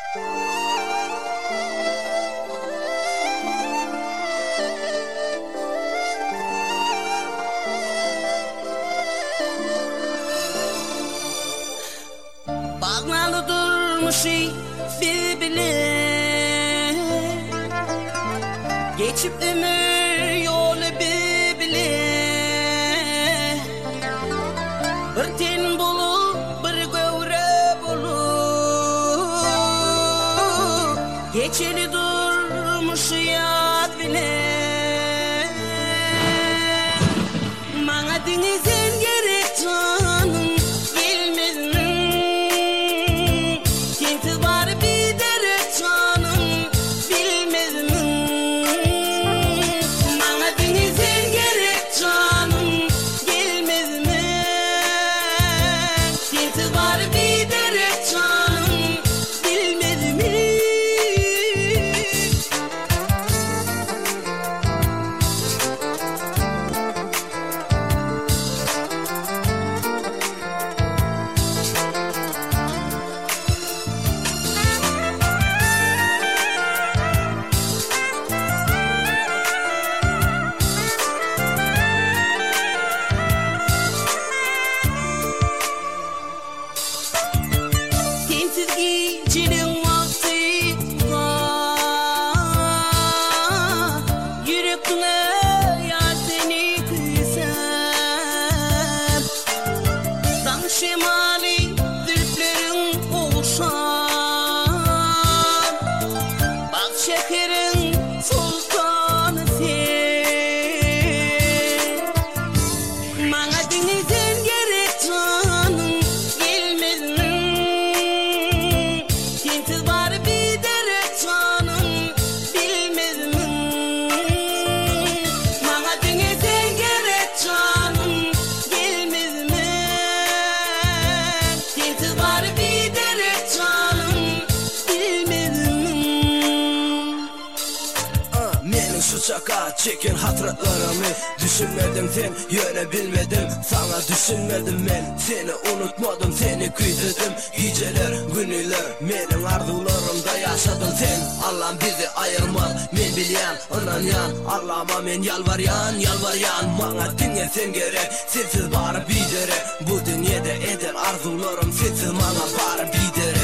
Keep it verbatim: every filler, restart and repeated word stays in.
Bağnalı durmuşu birbirine, geçip ömür yolu birbirine. Bir ten bulup bir göre bulup, geçeli durmuş yad bile. Bana denizin gerek canım şaka çekin hatırlarımı. Düşünmedim sen yöne bilmedim, sana düşünmedim ben. Seni unutmadım, seni kuydedim. Geceler günler menin arzularımda yaşadım sen. Allah'ım bizi ayırmaz, men bilyan inanyan. Allah'ıma men yalvaryan yalvaryan. Bana dinle sen gerek, sensiz barı bidere. Bu dünyada eder arzularım, sensiz bana barı bidere.